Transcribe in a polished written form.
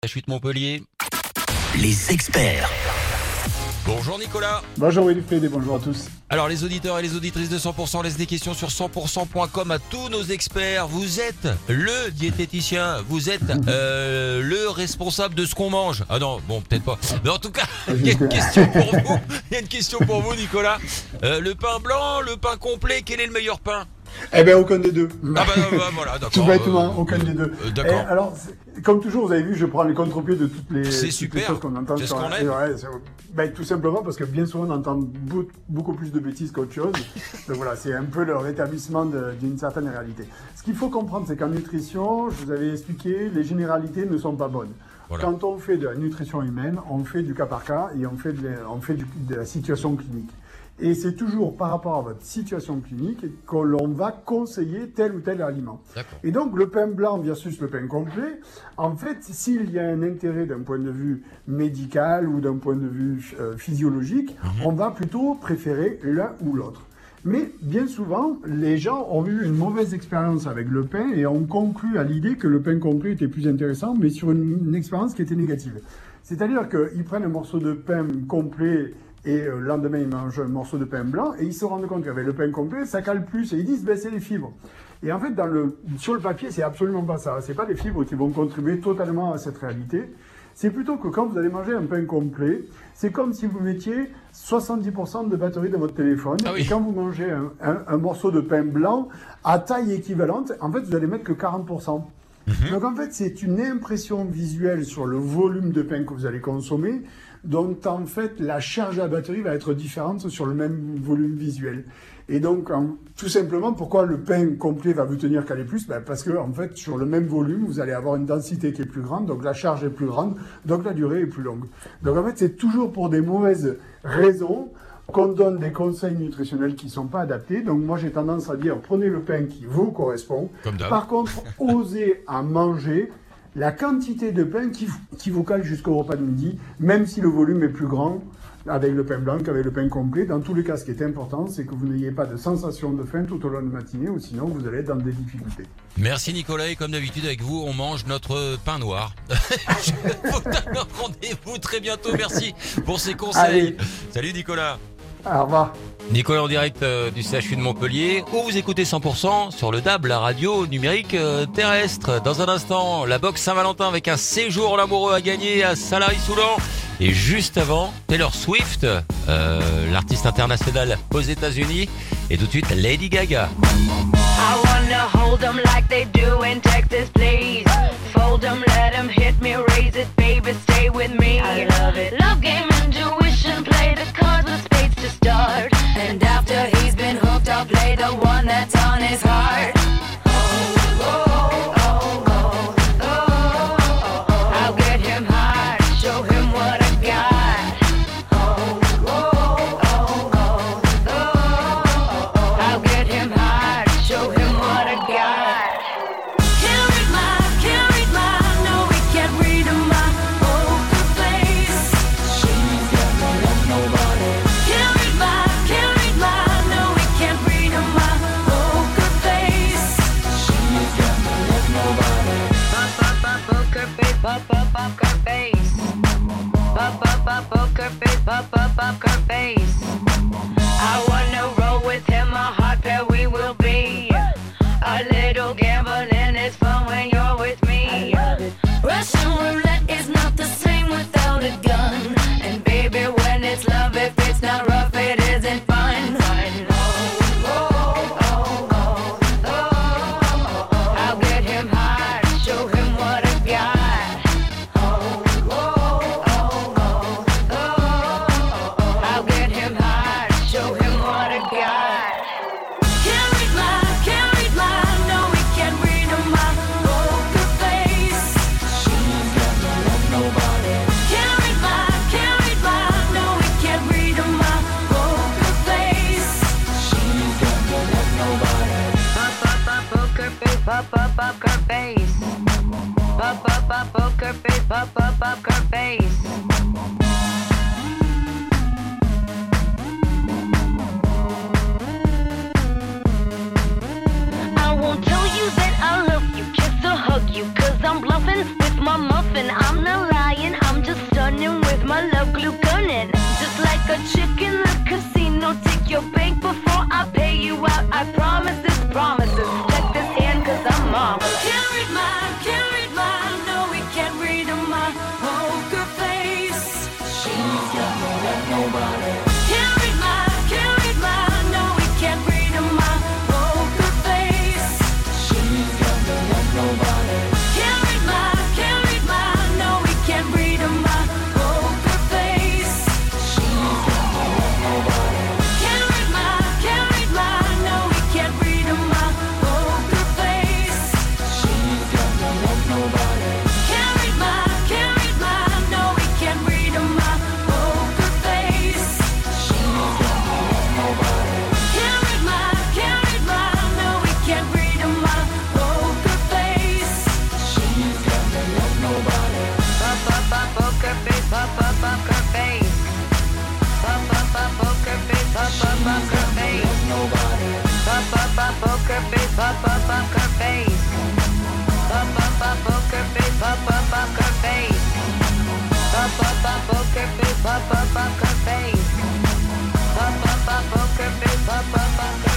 La chute Montpellier. Les experts. Bonjour Nicolas. Bonjour Wilfried et bonjour à tous. Alors les auditeurs et les auditrices de 100% laissent des questions sur 100%.com à tous nos experts. Vous êtes le diététicien, vous êtes le responsable de ce qu'on mange. Ah non, bon peut-être pas. Mais en tout cas, il y a une question pour vous. Il y a une question pour vous Nicolas. Le pain blanc, le pain complet, quel est le meilleur pain ? Eh bien, aucun des deux. Ah bah voilà, d'accord. Tout bêtement, aucun des deux. D'accord. Alors, comme toujours, vous avez vu, je prends les contre-pieds de toutes les choses qu'on entend. C'est ce qu'on aime. Tout simplement parce que bien souvent, on entend beaucoup plus de bêtises qu'autre chose. Donc voilà, c'est un peu le rétablissement d'une certaine réalité. Ce qu'il faut comprendre, c'est qu'en nutrition, je vous avais expliqué, les généralités ne sont pas bonnes. Voilà. Quand on fait de la nutrition humaine, on fait du cas par cas et on fait de la situation clinique. Et c'est toujours par rapport à votre situation clinique que l'on va conseiller tel ou tel aliment. D'accord. Et donc, le pain blanc versus le pain complet, en fait, s'il y a un intérêt d'un point de vue médical ou d'un point de vue physiologique, on va plutôt préférer l'un ou l'autre. Mais bien souvent, les gens ont eu une mauvaise expérience avec le pain et ont conclu à l'idée que le pain complet était plus intéressant, mais sur une expérience qui était négative. C'est-à-dire qu'ils prennent un morceau de pain complet et le lendemain, ils mangent un morceau de pain blanc et ils se rendent compte qu'avec le pain complet, ça cale plus et ils disent c'est les fibres. Et en fait, sur le papier, c'est absolument pas ça. C'est pas les fibres qui vont contribuer totalement à cette réalité. C'est plutôt que quand vous allez manger un pain complet, c'est comme si vous mettiez 70% de batterie dans votre téléphone. Ah oui. Et quand vous mangez un morceau de pain blanc à taille équivalente, en fait, vous allez mettre que 40%. Donc en fait, c'est une impression visuelle sur le volume de pain que vous allez consommer, dont en fait la charge à batterie va être différente sur le même volume visuel. Et donc tout simplement, pourquoi le pain complet va vous tenir caler plus ? Parce que en fait, sur le même volume, vous allez avoir une densité qui est plus grande, donc la charge est plus grande, donc la durée est plus longue. Donc en fait, c'est toujours pour des mauvaises raisons qu'on donne des conseils nutritionnels qui ne sont pas adaptés. Donc moi, j'ai tendance à dire, prenez le pain qui vous correspond. Par contre, osez à manger la quantité de pain qui vous cale jusqu'au repas de midi, même si le volume est plus grand avec le pain blanc qu'avec le pain complet. Dans tous les cas, ce qui est important, c'est que vous n'ayez pas de sensation de faim tout au long de la matinée, ou sinon vous allez être dans des difficultés. Merci Nicolas, et comme d'habitude avec vous, on mange notre pain noir. Je vous donne rendez-vous très bientôt, merci pour ces conseils. Allez. Salut Nicolas. Au revoir. Nicolas en direct du CHU de Montpellier, où vous écoutez 100% sur le DAB, la radio numérique terrestre. Dans un instant, la boxe Saint-Valentin avec un séjour l'amoureux à gagner à Salary-Soulan. Et juste avant, Taylor Swift, l'artiste internationale aux États-Unis. Et tout de suite, Lady Gaga. I wanna hold them like they do in Texas, please. Fold them, let them hit me, raise it, baby, stay with me. I love it. Love game, intuition, play the cards with spades to start. And after he's been hooked, I'll play the one that's on his heart. I'll get him high, show him what I got. I'll get him high, show him what I got. Can't read my, no, we can't read my poker face. She's got no love, nobody. Can't read my, no, we can't read my poker face. She's got no love, nobody. Poker face, poker face. Poker face, poker face. I wanna roll with him, a hot pair we will be. A little gambling is fun when you're with me. Russian roulette is not the same without a gun. And baby, when it's love, if it's not rough, it isn't fun. I'll get him high, show him what I got. I'll get him high, show him what I got. Can't read my, no, we can't read my poker face. She's got no love, nobody. Can't read my, no, we can't read my poker face. She's got no love, nobody. Poker face, poker face. Poker face, poker face. I won't tell you that I love you, kiss or hug you, 'cause I'm bluffing with my my muffin. I'm not lying, I'm just stunning with my love glue gunning. Just like a chick in the casino, take your bank before I pay you out. I promise this promises. Check this hand, cause I'm marvelous. Can't read mine, no, we can't read my poker face. She's got no love, nobody. Can't read mine, no, we can't read my poker face. She's got no love, nobody. Can't read mine, no, we can't read my poker face. She's got no love, nobody. Can't read mine, no, we can't read my poker face. She's got no love, nobody. Can't read mine, no, we can't read my poker face. She's got no love, nobody. Can't read mine, no, we can't read my poker face. She's got no love, nobody. Poker face, poker face. Poker face, poker face. Nobody. Poker face, poker face. Poker face, poker face. Poker face, poker face. Poker face, poker face.